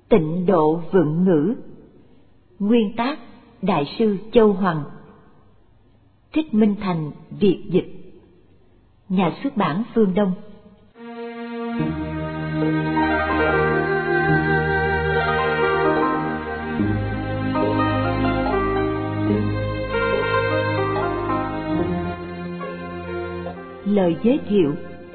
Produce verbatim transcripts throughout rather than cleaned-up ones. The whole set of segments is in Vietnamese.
Tịnh độ vựng ngữ. Nguyên tác Đại sư Châu Hoằng. Thích Minh Thành việt dịch. Nhà xuất bản Phương Đông. Lời giới thiệu.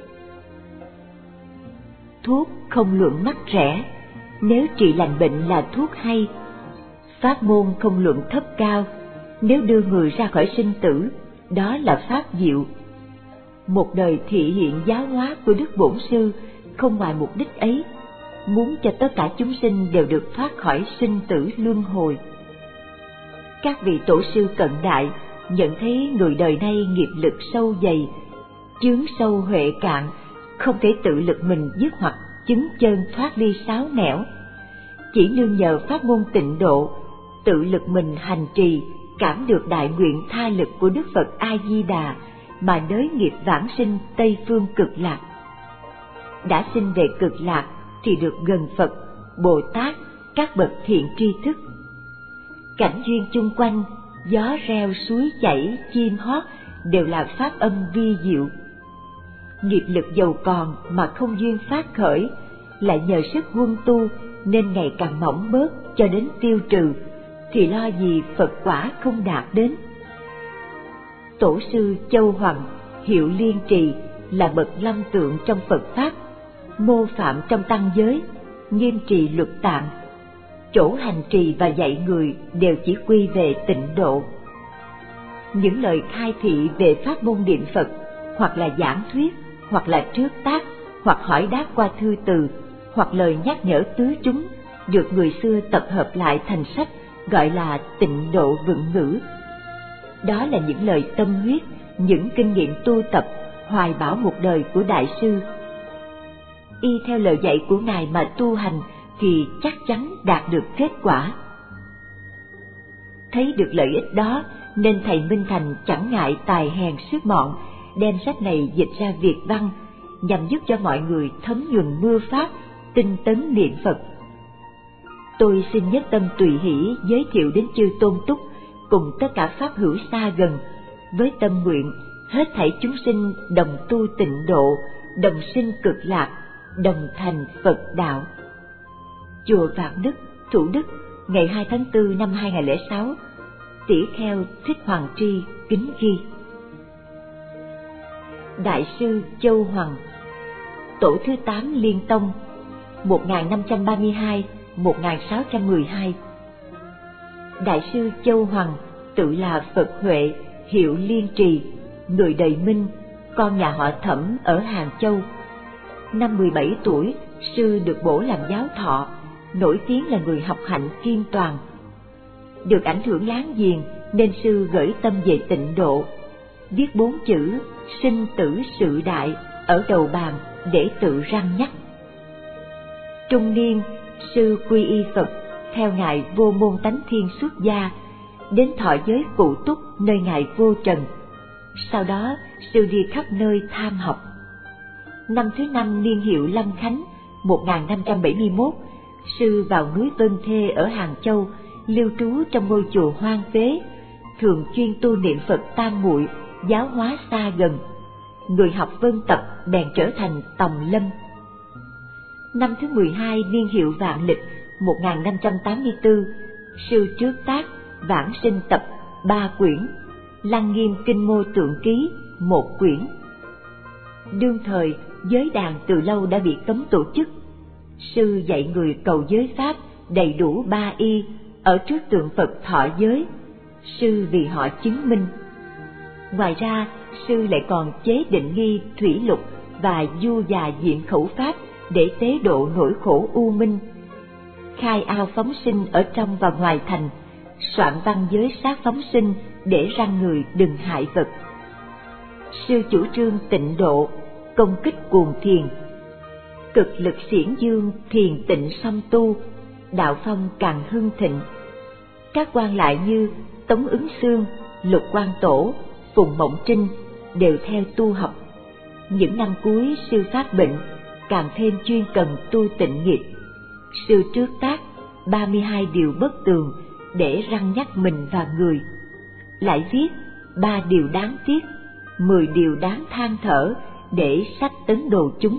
Thuốc không luận mắc rẻ, nếu trị lành bệnh là thuốc hay. Pháp môn không luận thấp cao, nếu đưa người ra khỏi sinh tử, đó là pháp diệu. Một đời thị hiện giáo hóa của Đức Bổn Sư không ngoài mục đích ấy, muốn cho tất cả chúng sinh đều được thoát khỏi sinh tử luân hồi. Các vị tổ sư cận đại nhận thấy người đời nay nghiệp lực sâu dày, chướng sâu huệ cạn, không thể tự lực mình dứt hoặc chứng chân thoát ly sáu nẻo. Chỉ nương nhờ pháp môn tịnh độ, tự lực mình hành trì, cảm được đại nguyện tha lực của Đức Phật A Di Đà mà nới nghiệp vãng sinh Tây phương cực lạc. Đã sinh về cực lạc thì được gần Phật, Bồ Tát, các bậc thiện tri thức. Cảnh duyên chung quanh, gió reo suối chảy, chim hót đều là pháp âm vi diệu. Nghiệp lực giàu còn mà không duyên phát khởi, lại nhờ sức huân tu nên ngày càng mỏng bớt cho đến tiêu trừ, thì lo gì Phật quả không đạt đến. Tổ sư Châu Hoằng, hiệu Liên Trì, là bậc lâm tượng trong Phật Pháp, mô phạm trong tăng giới, nghiêm trì luật tạng. Chỗ hành trì và dạy người đều chỉ quy về tịnh độ. Những lời khai thị về pháp môn niệm Phật, hoặc là giảng thuyết, hoặc là trước tác, hoặc hỏi đáp qua thư từ, hoặc lời nhắc nhở tứ chúng, được người xưa tập hợp lại thành sách, gọi là Tịnh độ vựng ngữ. Đó là những lời tâm huyết, những kinh nghiệm tu tập, hoài bão một đời của Đại sư. Y theo lời dạy của Ngài mà tu hành thì chắc chắn đạt được kết quả. Thấy được lợi ích đó nên thầy Minh Thành chẳng ngại tài hèn sức mọn, đem sách này dịch ra Việt văn, nhằm giúp cho mọi người thấm nhuần mưa pháp, tinh tấn niệm Phật. Tôi xin nhất tâm tùy hỷ giới thiệu đến chư tôn túc cùng tất cả pháp hữu xa gần, với tâm nguyện hết thảy chúng sinh đồng tu tịnh độ, đồng sinh cực lạc, đồng thành Phật đạo. Chùa Vạn Đức, Thủ Đức, ngày hai tháng tư năm hai nghìn không trăm lẻ sáu. Tỷ kheo Thích Hoàng Tri kính ghi. Đại sư Châu Hoằng, tổ thứ tám Liên Tông, một nghìn năm trăm ba mươi hai đến một nghìn sáu trăm mười hai. Đại sư Châu Hoằng tự là Phật Huệ, hiệu Liên Trì, người đời Minh, con nhà họ Thẩm ở Hàng Châu. Năm mười bảy tuổi, sư được bổ làm giáo thọ, nổi tiếng là người học hạnh kiên toàn. Được ảnh hưởng láng giềng nên sư gửi tâm về tịnh độ, viết bốn chữ sinh tử sự đại ở đầu bàn để tự răn nhắc. Trung niên, sư quy y Phật, theo ngài Vô Môn Tánh Thiên xuất gia, đến thọ giới Cụ Túc nơi ngài Vô Trần. Sau đó, sư đi khắp nơi tham học. Năm thứ năm niên hiệu Lâm Khánh, một nghìn năm trăm bảy mươi mốt, sư vào núi Vân Thê ở Hàng Châu, lưu trú trong ngôi chùa hoang phế, thường chuyên tu niệm Phật tam muội, giáo hóa xa gần. Người học vân tập bèn trở thành Tòng Lâm. Năm thứ mười hai niên hiệu Vạn Lịch, một nghìn năm trăm tám mươi tư, sư trước tác Vãng Sinh Tập ba quyển, Lăng Nghiêm Kinh Mô Tượng Ký một quyển. Đương thời, giới đàn từ lâu đã bị cấm tổ chức. Sư dạy người cầu giới pháp đầy đủ ba y ở trước tượng Phật thọ giới. Sư vì họ chứng minh. Ngoài ra, sư lại còn chế định nghi thủy lục và du già diện khẩu pháp để tế độ nỗi khổ u minh. Khai ao phóng sinh ở trong và ngoài thành, soạn văn giới sát phóng sinh để răn người đừng hại vật. Sư chủ trương tịnh độ, công kích cuồng thiền. Cực lực xiển dương thiền tịnh song tu, đạo phong càng hưng thịnh. Các quan lại như Tống Ứng Xương, Lục Quan Tổ, Phùng Mộng Trinh đều theo tu học. Những năm cuối sư phát bệnh, càng thêm chuyên cần tu tịnh nghiệp. Sư trước tác ba mươi hai điều bất tường để răn nhắc mình và người, lại viết ba điều đáng tiếc, mười điều đáng than thở để sách tấn đồ chúng.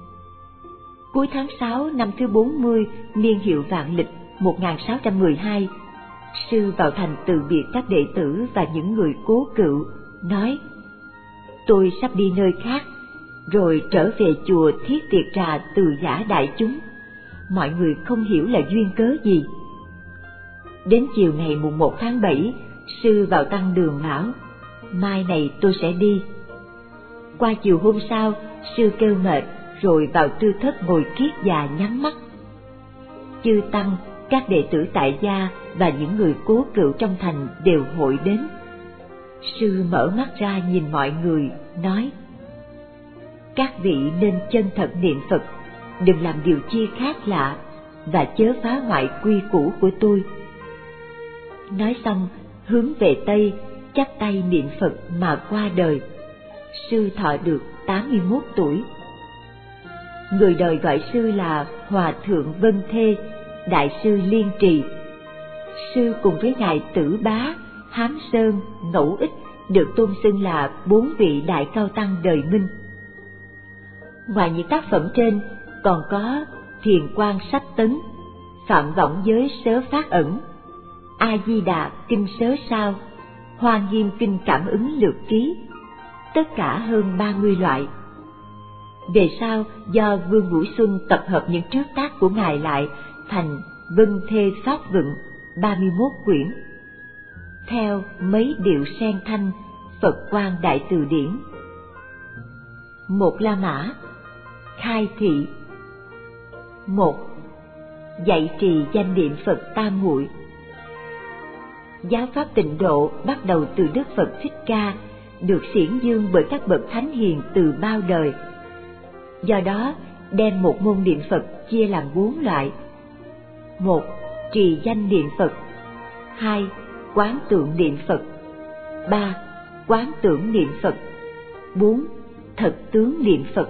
Cuối tháng sáu năm thứ bốn mươi niên hiệu vạn lịch một nghìn sáu trăm mười hai, sư vào thành từ biệt các đệ tử và những người cố cựu, nói: tôi sắp đi nơi khác, rồi trở về chùa thiết tiệc trà từ giã đại chúng. Mọi người không hiểu là duyên cớ gì. Đến chiều ngày mùng một tháng bảy, sư vào tăng đường bảo: mai này tôi sẽ đi. Qua chiều hôm sau, sư kêu mệt rồi vào tư thất ngồi kiết già nhắm mắt. Chư tăng, các đệ tử tại gia và những người cố cựu trong thành đều hội đến. Sư mở mắt ra nhìn mọi người, nói: các vị nên chân thật niệm Phật, đừng làm điều chi khác lạ, và chớ phá hoại quy củ của tôi. Nói xong, hướng về Tây, chắp tay niệm Phật mà qua đời. Sư thọ được tám mươi mốt tuổi. Người đời gọi sư là Hòa Thượng Vân Thê, Đại sư Liên Trì. Sư cùng với ngài Tử Bá, Hám Sơn, Ngẫu Ích được tôn xưng là bốn vị đại cao tăng đời Minh. Ngoài những tác phẩm trên, còn có Thiền Quang Sách Tấn, Phạm Võng Giới Sớ Phát Ẩn, A Di Đà Kinh Sớ Sao, Hoa Nghiêm Kinh Cảm Ứng Lược Ký, tất cả hơn ba mươi loại. Về sau, do Vương Vũ Xuân tập hợp những trước tác của ngài lại thành Vân Thê Pháp Vựng ba mươi mốt quyển, theo mấy điệu sen thanh Phật Quang Đại Từ Điển. Một La Mã, khai thị. Một, dạy trì danh niệm Phật tam muội. Giáo pháp Tịnh Độ bắt đầu từ Đức Phật Thích Ca, được xiển dương bởi các bậc thánh hiền từ bao đời. Do đó, đem một môn niệm Phật chia làm bốn loại: một, trì danh niệm Phật; hai, quán tượng niệm Phật; ba, quán tưởng niệm Phật; bốn, thật tướng niệm Phật.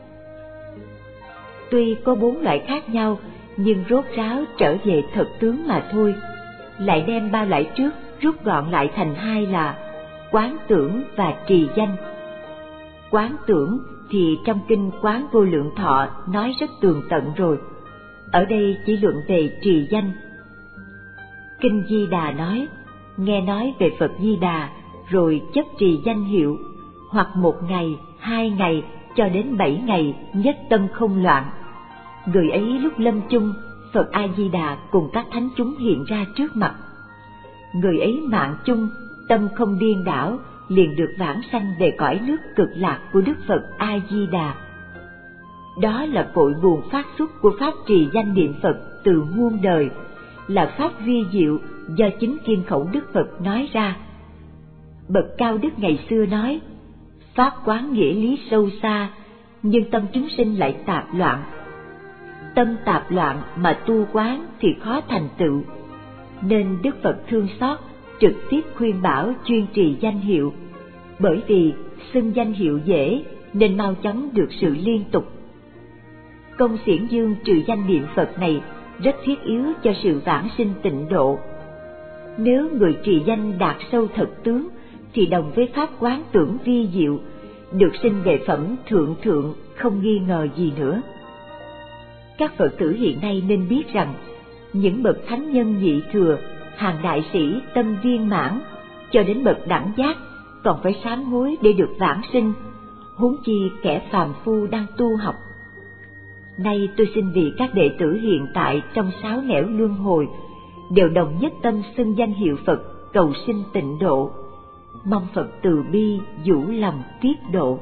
Tuy có bốn loại khác nhau, nhưng rốt ráo trở về thật tướng mà thôi. Lại đem ba loại trước rút gọn lại thành hai là quán tưởng và trì danh. Quán tưởng thì trong kinh Quán Vô Lượng Thọ nói rất tường tận rồi, ở đây chỉ luận về trì danh. Kinh Di Đà nói: nghe nói về Phật Di Đà rồi chấp trì danh hiệu, hoặc một ngày, hai ngày cho đến bảy ngày nhất tâm không loạn. Người ấy lúc lâm chung, Phật A Di Đà cùng các thánh chúng hiện ra trước mặt. Người ấy mạng chung, tâm không điên đảo, liền được vãng sanh về cõi nước cực lạc của Đức Phật A Di Đà. Đó là cội nguồn phát xuất của pháp trì danh niệm Phật từ muôn đời, là pháp vi diệu do chính kim khẩu Đức Phật nói ra. Bậc cao đức ngày xưa nói: pháp quán nghĩa lý sâu xa, nhưng tâm chúng sinh lại tạp loạn. Tâm tạp loạn mà tu quán thì khó thành tựu, nên Đức Phật thương xót, trực tiếp khuyên bảo chuyên trì danh hiệu. Bởi vì xưng danh hiệu dễ nên mau chóng được sự liên tục. Công xiển dương trì danh niệm Phật này rất thiết yếu cho sự vãng sinh tịnh độ. Nếu người trì danh đạt sâu thật tướng thì đồng với pháp quán tưởng vi diệu, được sinh về phẩm thượng thượng không nghi ngờ gì nữa. Các Phật tử hiện nay nên biết rằng, những bậc thánh nhân nhị thừa, hàng đại sĩ tâm viên mãn, cho đến bậc đẳng giác còn phải sám hối để được vãng sinh, huống chi kẻ phàm phu đang tu học. Nay tôi xin vì các đệ tử hiện tại trong sáu nẻo luân hồi đều đồng nhất tâm xưng danh hiệu Phật cầu sinh tịnh độ, mong Phật từ bi vũ lòng tiết độ.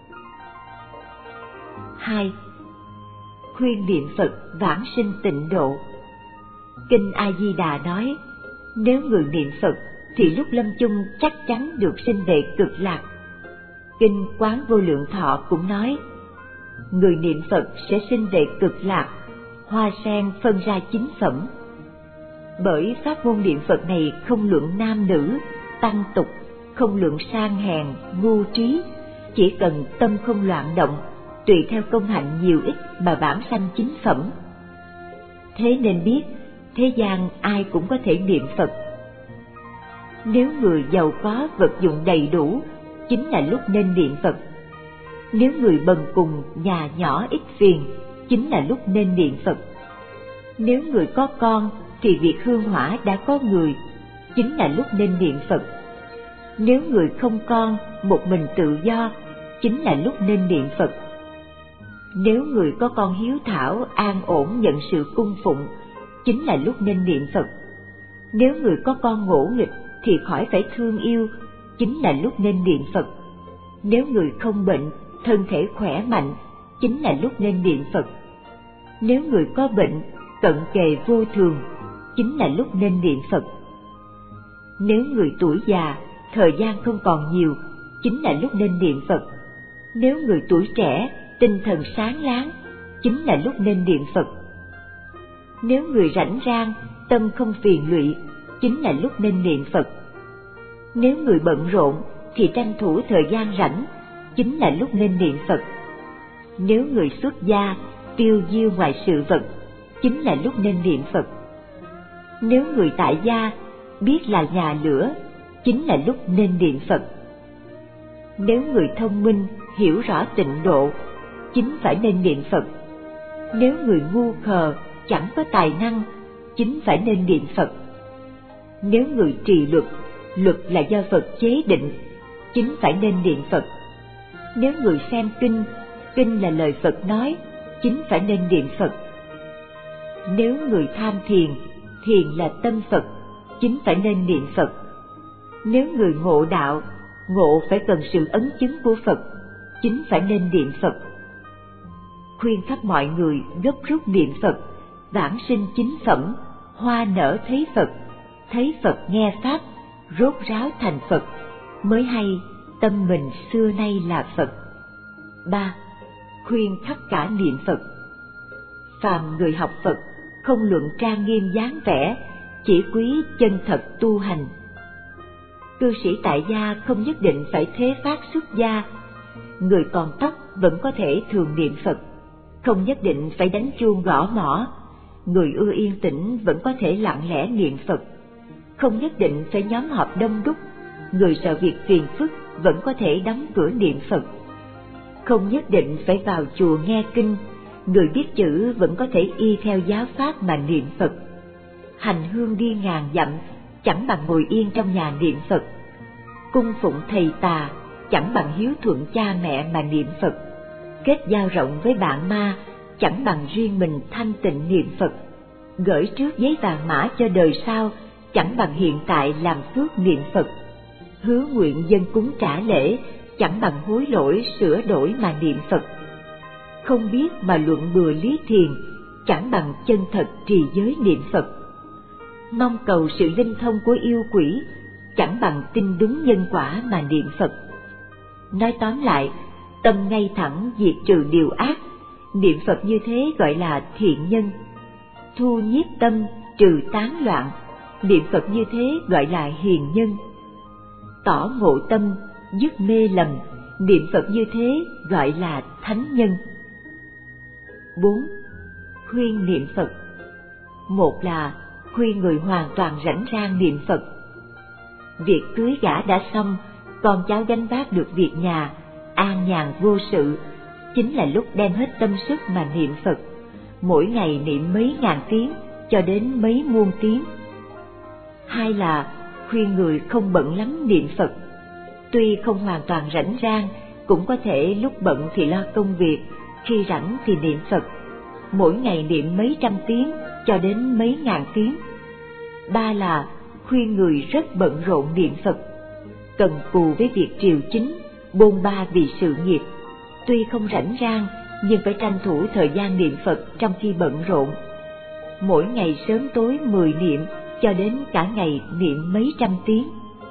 Hai, khuyên niệm Phật vãng sinh tịnh độ. Kinh A Di Đà nói: nếu người niệm Phật thì lúc lâm chung chắc chắn được sinh về cực lạc. Kinh Quán Vô Lượng Thọ cũng nói: người niệm Phật sẽ sinh về cực lạc, hoa sen phân ra chín phẩm. Bởi pháp môn niệm Phật này không luận nam nữ, tăng tục, không luận sang hèn, ngu trí, chỉ cần tâm không loạn động, tùy theo công hạnh nhiều ít mà vãng sanh chín phẩm. Thế nên biết, thế gian ai cũng có thể niệm Phật. Nếu người giàu có vật dụng đầy đủ, chính là lúc nên niệm Phật. Nếu người bần cùng, nhà nhỏ ít phiền, chính là lúc nên niệm Phật. Nếu người có con thì việc hương hỏa đã có người, chính là lúc nên niệm Phật. Nếu người không con, một mình tự do, chính là lúc nên niệm Phật. Nếu người có con hiếu thảo, an ổn nhận sự cung phụng, chính là lúc nên niệm Phật. Nếu người có con ngỗ nghịch thì khỏi phải thương yêu, chính là lúc nên niệm Phật. Nếu người không bệnh, thân thể khỏe mạnh, chính là lúc nên niệm Phật. Nếu người có bệnh, cận kề vô thường, chính là lúc nên niệm Phật. Nếu người tuổi già, thời gian không còn nhiều, chính là lúc nên niệm Phật. Nếu người tuổi trẻ, tinh thần sáng láng, chính là lúc nên niệm Phật. Nếu người rảnh rang, tâm không phiền lụy, chính là lúc nên niệm Phật. Nếu người bận rộn thì tranh thủ thời gian rảnh, chính là lúc nên niệm Phật. Nếu người xuất gia, tiêu diêu ngoài sự vật, chính là lúc nên niệm Phật. Nếu người tại gia, biết là nhà lửa, chính là lúc nên niệm Phật. Nếu người thông minh, hiểu rõ tịnh độ, chính phải nên niệm Phật. Nếu người ngu khờ, chẳng có tài năng, chính phải nên niệm Phật. Nếu người trì luật, luật là do Phật chế định, chính phải nên niệm Phật. Nếu người xem kinh, kinh là lời Phật nói, chính phải nên niệm Phật. Nếu người tham thiền, thiền là tâm Phật, chính phải nên niệm Phật. Nếu người ngộ đạo, ngộ phải cần sự ấn chứng của Phật, chính phải nên niệm Phật. Khuyên khắp mọi người gấp rút niệm Phật, vãng sinh chính phẩm, hoa nở thấy Phật, thấy Phật nghe Pháp, rốt ráo thành Phật, mới hay tâm mình xưa nay là Phật. ba. Khuyên khắp cả niệm Phật. Phàm người học Phật, không luận trang nghiêm dáng vẻ, chỉ quý chân thật tu hành. Cư sĩ tại gia không nhất định phải thế phát xuất gia, người còn tóc vẫn có thể thường niệm Phật, không nhất định phải đánh chuông gõ mõ, người ưa yên tĩnh vẫn có thể lặng lẽ niệm Phật, không nhất định phải nhóm họp đông đúc, người sợ việc phiền phức vẫn có thể đóng cửa niệm Phật, không nhất định phải vào chùa nghe kinh, người biết chữ vẫn có thể y theo giáo pháp mà niệm Phật. Hành hương đi ngàn dặm, chẳng bằng ngồi yên trong nhà niệm Phật. Cung phụng thầy tà, chẳng bằng hiếu thuận cha mẹ mà niệm Phật. Kết giao rộng với bạn ma, chẳng bằng riêng mình thanh tịnh niệm Phật. Gửi trước giấy vàng mã cho đời sau, chẳng bằng hiện tại làm phước niệm Phật. Hứa nguyện dân cúng trả lễ, chẳng bằng hối lỗi sửa đổi mà niệm Phật. Không biết mà luận bừa lý thiền, chẳng bằng chân thật trì giới niệm Phật. Mong cầu sự linh thông của yêu quỷ, chẳng bằng tin đúng nhân quả mà niệm Phật. Nói tóm lại, tâm ngay thẳng diệt trừ điều ác, niệm Phật như thế gọi là thiện nhân. Thu nhiếp tâm, trừ tán loạn, niệm Phật như thế gọi là hiền nhân. Tỏ ngộ tâm, dứt mê lầm, niệm Phật như thế gọi là thánh nhân. bốn. Khuyên niệm Phật. Một là khuyên người hoàn toàn rảnh rang niệm Phật. Việc cưới gả đã xong, con cháu gánh vác được việc nhà, an nhàn vô sự, chính là lúc đem hết tâm sức mà niệm Phật, mỗi ngày niệm mấy ngàn tiếng cho đến mấy muôn tiếng. Hai là khuyên người không bận lắm niệm Phật, tuy không hoàn toàn rảnh rang, cũng có thể lúc bận thì lo công việc, khi rảnh thì niệm Phật, mỗi ngày niệm mấy trăm tiếng cho đến mấy ngàn tiếng. Ba là khuyên người rất bận rộn niệm Phật, cần cù với việc triều chính, bôn ba vì sự nghiệp, tuy không rảnh rang nhưng phải tranh thủ thời gian niệm Phật trong khi bận rộn, mỗi ngày sớm tối mười niệm cho đến cả ngày niệm mấy trăm tiếng.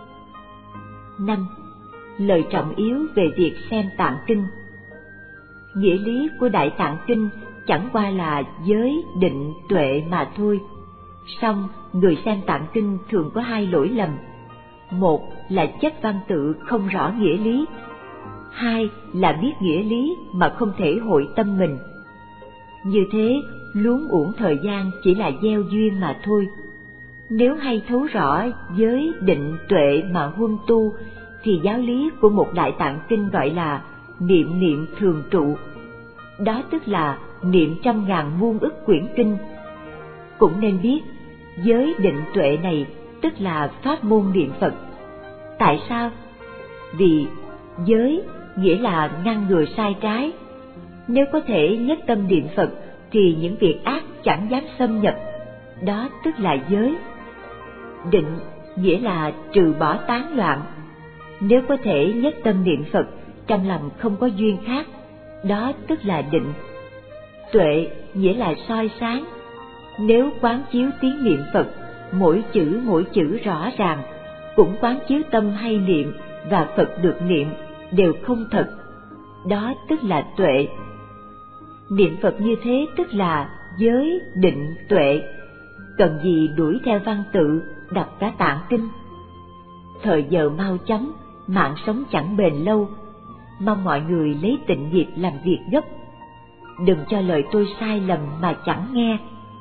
Năm. Lời trọng yếu về việc xem Tạng Kinh. Nghĩa lý của Đại Tạng Kinh chẳng qua là giới, định, tuệ mà thôi. Song người xem Tạng Kinh thường có hai lỗi lầm. Một là chất văn tự không rõ nghĩa lý. Hai là biết nghĩa lý mà không thể hội tâm mình. Như thế, luống uổng thời gian chỉ là gieo duyên mà thôi. Nếu hay thấu rõ giới định tuệ mà huân tu, thì giáo lý của một Đại Tạng Kinh gọi là niệm niệm thường trụ. Đó tức là niệm trăm ngàn muôn ức quyển kinh. Cũng nên biết, giới định tuệ này tức là pháp môn niệm Phật. Tại sao? Vì giới nghĩa là ngăn ngừa sai trái. Nếu có thể nhất tâm niệm Phật thì những việc ác chẳng dám xâm nhập. Đó tức là giới. Định nghĩa là trừ bỏ tán loạn. Nếu có thể nhất tâm niệm Phật, trong lòng không có duyên khác, đó tức là định. Tuệ nghĩa là soi sáng. Nếu quán chiếu tiếng niệm Phật, mỗi chữ mỗi chữ rõ ràng, cũng quán chiếu tâm hay niệm và Phật được niệm đều không thật, đó tức là tuệ. Niệm Phật như thế tức là giới định tuệ. Cần gì đuổi theo văn tự, đọc cả tạng kinh. Thời giờ mau chóng, mạng sống chẳng bền lâu. Mong mọi người lấy tịnh nghiệp làm việc gấp. Đừng cho lời tôi sai lầm mà chẳng nghe.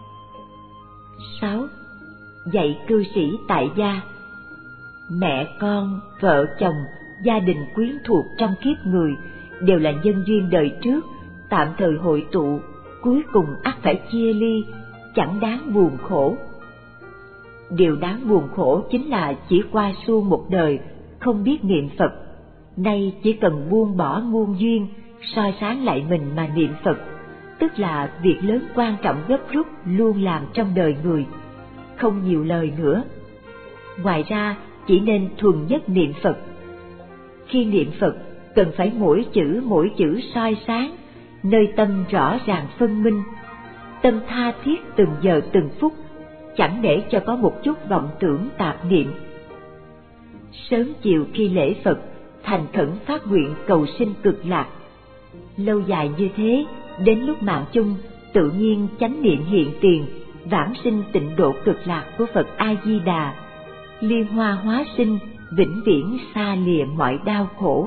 Sáu. Dạy cư sĩ tại gia. Mẹ con, vợ chồng, gia đình quyến thuộc trong kiếp người đều là nhân duyên đời trước, tạm thời hội tụ, cuối cùng ắt phải chia ly, chẳng đáng buồn khổ. Điều đáng buồn khổ chính là chỉ qua suông một đời, không biết niệm Phật. Nay chỉ cần buông bỏ muôn duyên, soi sáng lại mình mà niệm Phật, tức là việc lớn quan trọng gấp rút luôn làm trong đời người, không nhiều lời nữa. Ngoài ra, chỉ nên thuần nhất niệm Phật. Khi niệm Phật, cần phải mỗi chữ mỗi chữ soi sáng, nơi tâm rõ ràng phân minh, tâm tha thiết từng giờ từng phút, chẳng để cho có một chút vọng tưởng tạp niệm. Sớm chiều khi lễ Phật, thành khẩn phát nguyện cầu sinh cực lạc. Lâu dài như thế, đến lúc mạng chung, tự nhiên chánh niệm hiện tiền, vãng sinh tịnh độ cực lạc của Phật A Di Đà, liên hoa hóa sinh, vĩnh viễn xa lìa mọi đau khổ.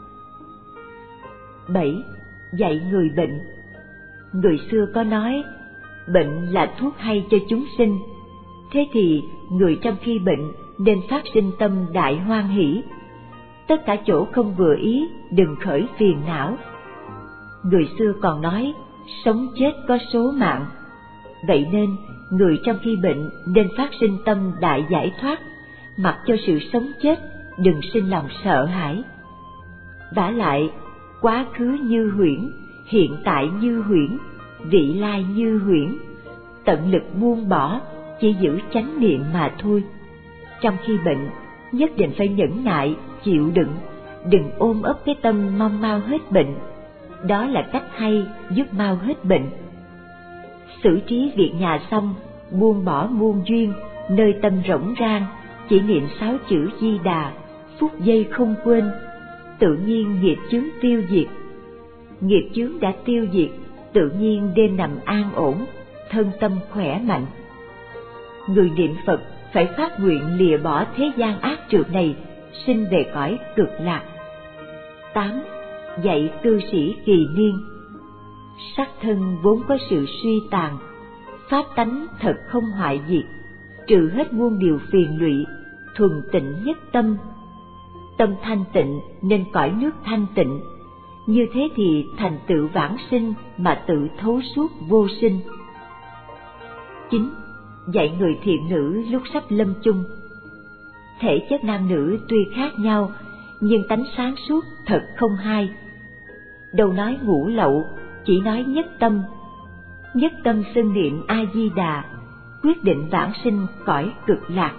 Bảy. Dạy người bệnh. Người xưa có nói, bệnh là thuốc hay cho chúng sinh. Thế thì người trong khi bệnh nên phát sinh tâm đại hoan hỷ. Tất cả chỗ không vừa ý đừng khởi phiền não. Người xưa còn nói, sống chết có số mạng. Vậy nên người trong khi bệnh nên phát sinh tâm đại giải thoát, mặc cho sự sống chết, đừng sinh lòng sợ hãi. Vả lại, quá khứ như huyễn, hiện tại như huyễn, vị lai như huyễn. Tận lực buông bỏ, chỉ giữ chánh niệm mà thôi. Trong khi bệnh, nhất định phải nhẫn nại, chịu đựng, đừng ôm ấp cái tâm mong mau hết bệnh. Đó là cách hay giúp mau hết bệnh. Xử trí việc nhà xong, buông bỏ muôn duyên, nơi tâm rỗng rang, chỉ niệm sáu chữ Di Đà, phút giây không quên, tự nhiên nghiệp chướng tiêu diệt. Nghiệp chướng đã tiêu diệt, tự nhiên đêm nằm an ổn, thân tâm khỏe mạnh. Người niệm Phật phải phát nguyện lìa bỏ thế gian ác trược này, sinh về cõi cực lạc. Tám. Dạy cư sĩ kỳ niên. Sắc thân vốn có sự suy tàn, pháp tánh thật không hoại diệt, trừ hết muôn điều phiền lụy, thuần tịnh nhất tâm. Tâm thanh tịnh nên cõi nước thanh tịnh, như thế thì thành tựu vãng sinh mà tự thấu suốt vô sinh. Chín. Dạy người thiện nữ lúc sắp lâm chung. Thể chất nam nữ tuy khác nhau, nhưng tánh sáng suốt thật không hai. Đâu nói ngũ lậu, chỉ nói nhất tâm. Nhất tâm xưng niệm A Di Đà, quyết định vãng sinh cõi cực lạc.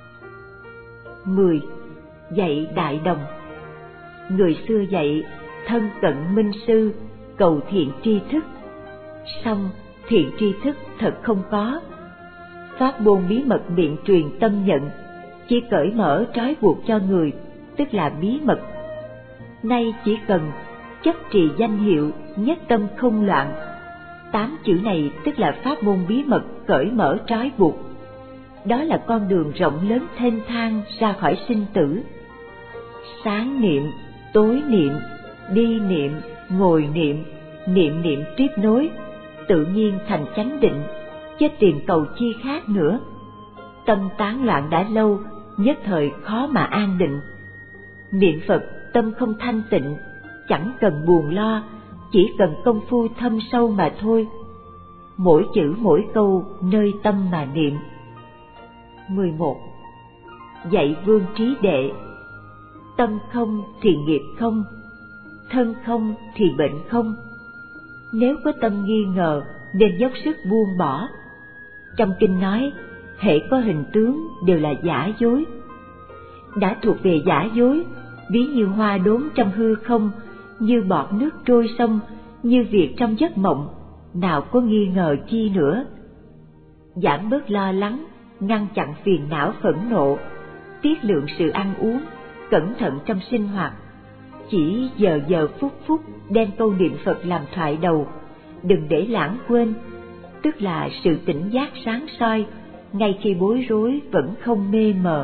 Mười. Dạy đại đồng. Người xưa dạy thân cận minh sư, cầu thiện tri thức. Song thiện tri thức thật không có. Pháp môn bí mật miệng truyền tâm nhận, chỉ cởi mở trói buộc cho người, tức là bí mật. Nay chỉ cần chấp trì danh hiệu nhất tâm không loạn. Tám chữ này tức là pháp môn bí mật cởi mở trói buộc. Đó là con đường rộng lớn thênh thang ra khỏi sinh tử. Sáng niệm, tối niệm, đi niệm, ngồi niệm, niệm niệm tiếp nối, tự nhiên thành chánh định, chứ tìm cầu chi khác nữa. Tâm tán loạn đã lâu, nhất thời khó mà an định. Niệm Phật tâm không thanh tịnh, chẳng cần buồn lo, chỉ cần công phu thâm sâu mà thôi. Mỗi chữ mỗi câu nơi tâm mà niệm. mười một. Dạy vương trí đệ. Tâm không thì nghiệp không, thân không thì bệnh không. Nếu có tâm nghi ngờ nên dốc sức buông bỏ. Trong kinh nói, hễ có hình tướng đều là giả dối. Đã thuộc về giả dối, ví như hoa đốn trong hư không, như bọt nước trôi sông, như việc trong giấc mộng, nào có nghi ngờ chi nữa. Giảm bớt lo lắng, ngăn chặn phiền não phẫn nộ, tiết lượng sự ăn uống, cẩn thận trong sinh hoạt. Chỉ giờ giờ phút phút đem câu niệm Phật làm thoại đầu, đừng để lãng quên, tức là sự tỉnh giác sáng soi, ngay khi bối rối vẫn không mê mờ.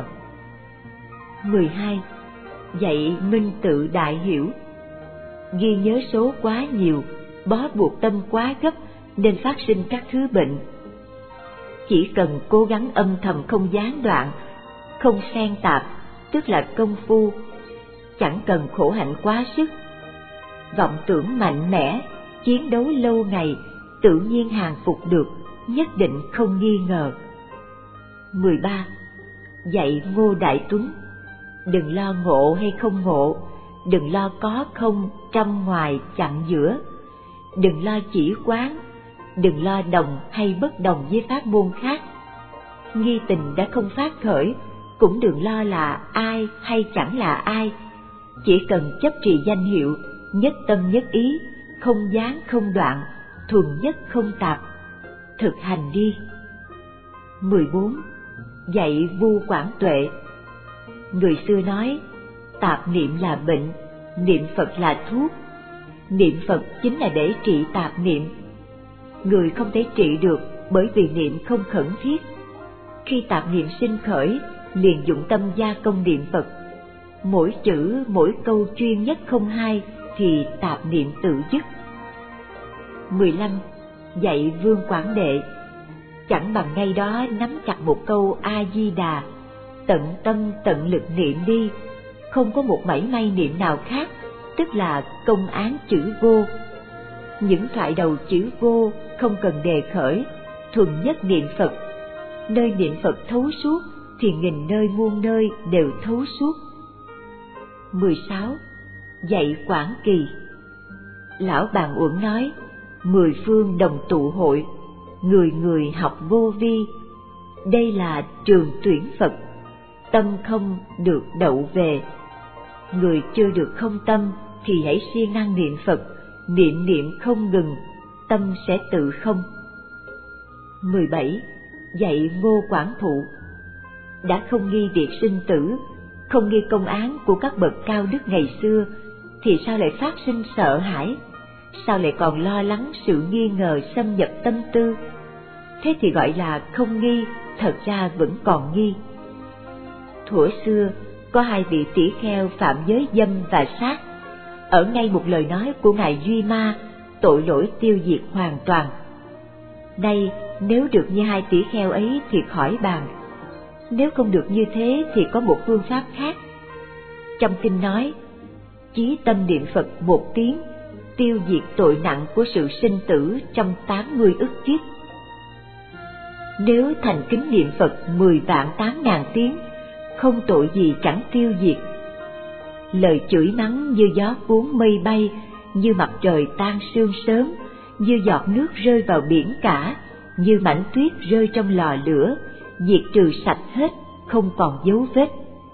mười hai. Dạy minh tự đại hiểu. Ghi nhớ số quá nhiều, bó buộc tâm quá gấp nên phát sinh các thứ bệnh. Chỉ cần cố gắng âm thầm không gián đoạn, không xen tạp, tức là công phu, chẳng cần khổ hạnh quá sức. Vọng tưởng mạnh mẽ, chiến đấu lâu ngày, tự nhiên hàng phục được, nhất định không nghi ngờ. mười ba. Dạy Ngô Đại Tuấn. Đừng lo ngộ hay không ngộ, đừng lo có không, trong ngoài chặn giữa, đừng lo chỉ quán, đừng lo đồng hay bất đồng với pháp môn khác. Nghi tình đã không phát khởi, cũng đừng lo là ai hay chẳng là ai, chỉ cần chấp trì danh hiệu, nhất tâm nhất ý, không gián không đoạn, thuần nhất không tạp, thực hành đi. mười bốn. Dạy Vu Quảng Tuệ. Người xưa nói, tạp niệm là bệnh, niệm Phật là thuốc. Niệm Phật chính là để trị tạp niệm. Người không thể trị được bởi vì niệm không khẩn thiết. Khi tạp niệm sinh khởi, liền dụng tâm gia công niệm Phật. Mỗi chữ, mỗi câu chuyên nhất không hai thì tạp niệm tự dứt. mười lăm. Dạy Vương Quảng Đệ. Chẳng bằng ngay đó nắm chặt một câu A-di-đà, tận tâm tận lực niệm đi, không có một mảy may niệm nào khác, tức là công án chữ vô. Những thoại đầu chữ vô không cần đề khởi, thuần nhất niệm Phật. Nơi niệm Phật thấu suốt thì nghìn nơi muôn nơi đều thấu suốt. mười sáu. Dạy Quảng Kỳ. Lão Bàn Uẩn nói, mười phương đồng tụ hội, người người học vô vi. Đây là trường tuyển Phật, tâm không được đậu về. Người chưa được không tâm thì hãy siêng năng niệm Phật, niệm niệm không ngừng, tâm sẽ tự không. mười bảy. Dạy Ngô Quảng Thụ. Đã không nghi việc sinh tử, không nghi công án của các bậc cao đức ngày xưa, thì sao lại phát sinh sợ hãi? Sao lại còn lo lắng sự nghi ngờ xâm nhập tâm tư? Thế thì gọi là không nghi, thật ra vẫn còn nghi. Thuở xưa, có hai vị tỷ kheo phạm giới dâm và sát. Ở ngay một lời nói của Ngài Duy Ma, tội lỗi tiêu diệt hoàn toàn. Nay, nếu được như hai tỷ kheo ấy thì khỏi bàn. Nếu không được như thế thì có một phương pháp khác. Trong kinh nói, chí tâm niệm Phật một tiếng, tiêu diệt tội nặng của sự sinh tử trong tám mươi ức kiếp. Nếu thành kính niệm Phật mười vạn tám ngàn tiếng, không tội gì chẳng tiêu diệt. Lời chửi mắng như gió cuốn mây bay, như mặt trời tan sương sớm, như giọt nước rơi vào biển cả, như mảnh tuyết rơi trong lò lửa, diệt trừ sạch hết, không còn dấu vết.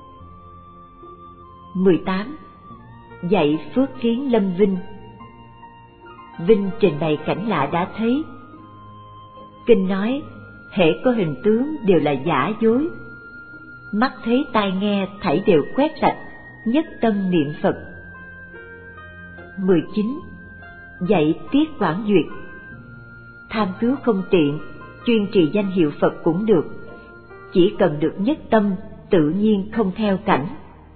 mười tám. Dạy Phước Kiến Lâm Vinh. Vinh trình bày cảnh lạ đã thấy. Kinh nói, hễ có hình tướng đều là giả dối. Mắt thấy tai nghe thảy đều quét sạch, nhất tâm niệm Phật. mười chín. Dạy Tiết Quảng Duyệt. Tham cứu không tiện, chuyên trì danh hiệu Phật cũng được, chỉ cần được nhất tâm, tự nhiên không theo cảnh.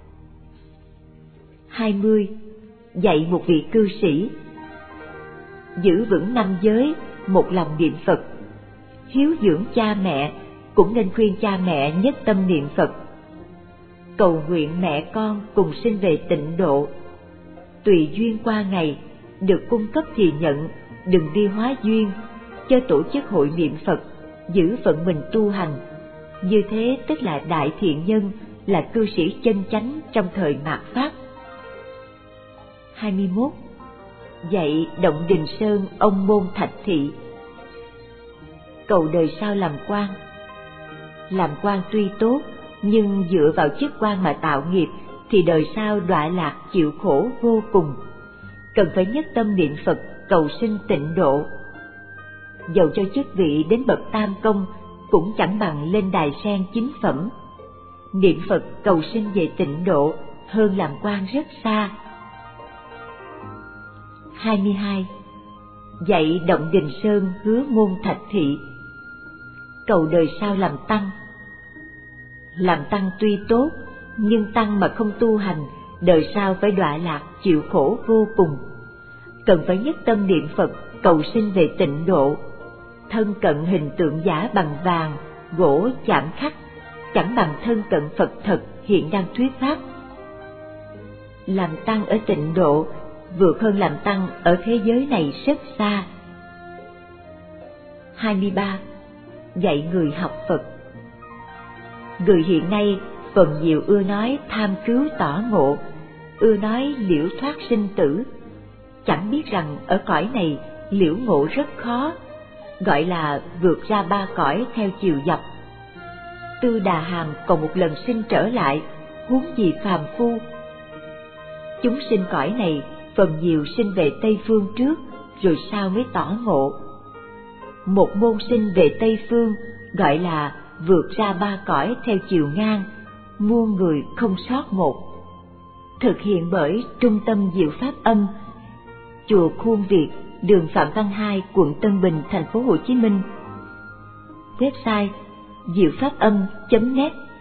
hai mươi. Dạy một vị cư sĩ. Giữ vững năm giới, một lòng niệm Phật. Hiếu dưỡng cha mẹ cũng nên khuyên cha mẹ nhất tâm niệm Phật. Cầu nguyện mẹ con cùng sinh về tịnh độ. Tùy duyên qua ngày, được cung cấp thì nhận, đừng đi hóa duyên, cho tổ chức hội niệm Phật, giữ phận mình tu hành. Như thế tức là đại thiện nhân, là cư sĩ chân chánh trong thời mạt Pháp. hai mươi mốt. Dạy Động Đình Sơn ông Môn Thạch Thị. Cầu đời sau làm quan. Làm quan tuy tốt, nhưng dựa vào chức quan mà tạo nghiệp thì đời sau đọa lạc chịu khổ vô cùng. Cần phải nhất tâm niệm Phật cầu sinh tịnh độ. Dầu cho chức vị đến bậc tam công cũng chẳng bằng lên đài sen chính phẩm. Niệm Phật cầu sinh về tịnh độ hơn làm quan rất xa. hai mươi hai. Dạy Động Đình Sơn Hứa Môn Thạch Thị. Cầu đời sau làm tăng. Làm tăng tuy tốt, nhưng tăng mà không tu hành, đời sau phải đọa lạc chịu khổ vô cùng. Cần phải nhất tâm niệm Phật cầu sinh về tịnh độ. Thân cận hình tượng giả bằng vàng, gỗ chạm khắc, chẳng bằng thân cận Phật thật hiện đang thuyết pháp. Làm tăng ở tịnh độ vượt hơn làm tăng ở thế giới này rất xa. hai mươi ba. Dạy người học Phật. Người hiện nay phần nhiều ưa nói tham cứu tỏ ngộ, ưa nói liễu thoát sinh tử, chẳng biết rằng ở cõi này liễu ngộ rất khó, gọi là vượt ra ba cõi theo chiều dọc. Tư Đà Hàm còn một lần sinh trở lại, huống gì phàm phu. Chúng sinh cõi này phần nhiều sinh về Tây Phương trước, rồi sau mới tỏ ngộ. Một môn sinh về Tây Phương gọi là vượt ra ba cõi theo chiều ngang, muôn người không sót một. Thực hiện bởi Trung tâm Diệu Pháp Âm, chùa Khuôn Việt, đường Phạm Văn Hai, quận Tân Bình, thành phố Hồ Chí Minh. Website diệu pháp âm chấm net.